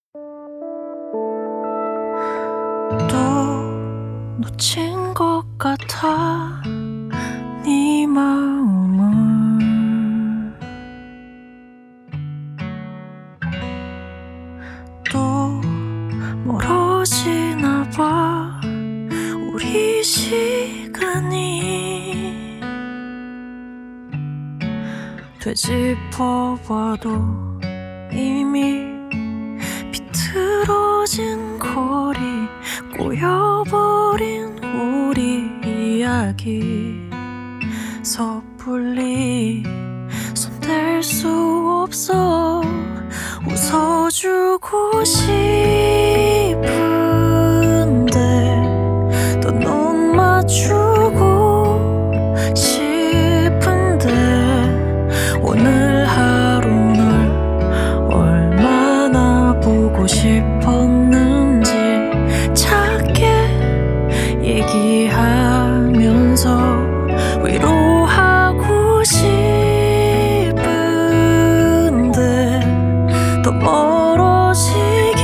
또 놓친 것 같아 네 마음을. 또 멀어지나 봐 우리 시간이. 되짚어봐도 이미 비틀어진 거리, 꼬여버린 우리 이야기. 섣불리 손댈 수 없어. 웃어주고 싶은데 또 눈 맞추고 싶은데 오늘 하루 널 얼마나 보고 싶었는지 작게 얘기하면서 위로하고 싶은데 더 멀어지기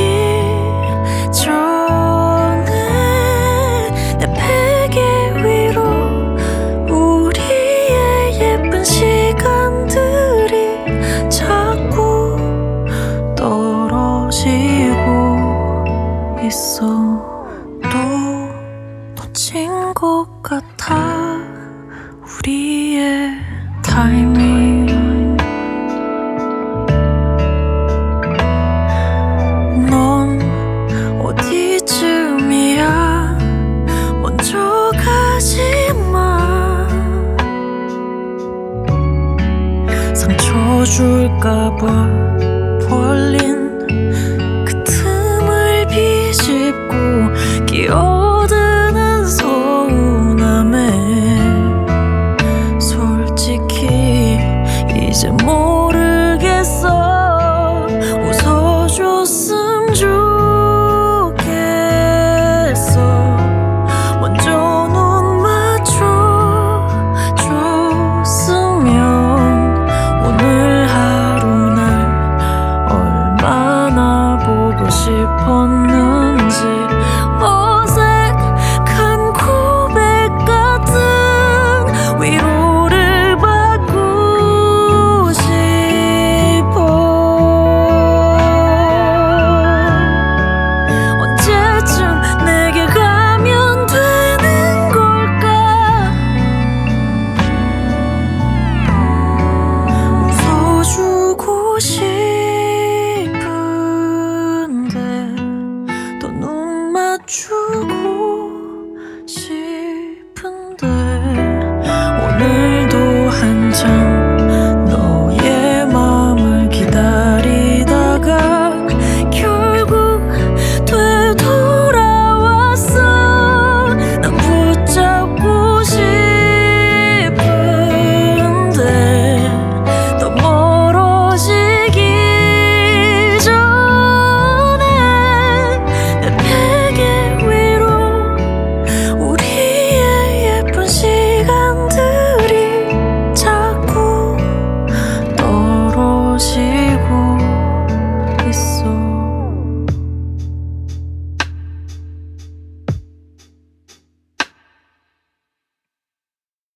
전에 내 베개 위로 우리의 예쁜 시간들이 자꾸 떨어지고 있어. 또 놓친 것 같아 우리의 타이밍. 넌 어디쯤이야 먼저 가지마. 상처 줄까봐 벌린 그 틈을 비집고 끼어드는 서운함에 솔직히 이제 모르겠어. 웃어줬으면 좋겠어. 먼저 눈 맞춰줬으면 오늘 하루 날 얼마나 보고 싶었는지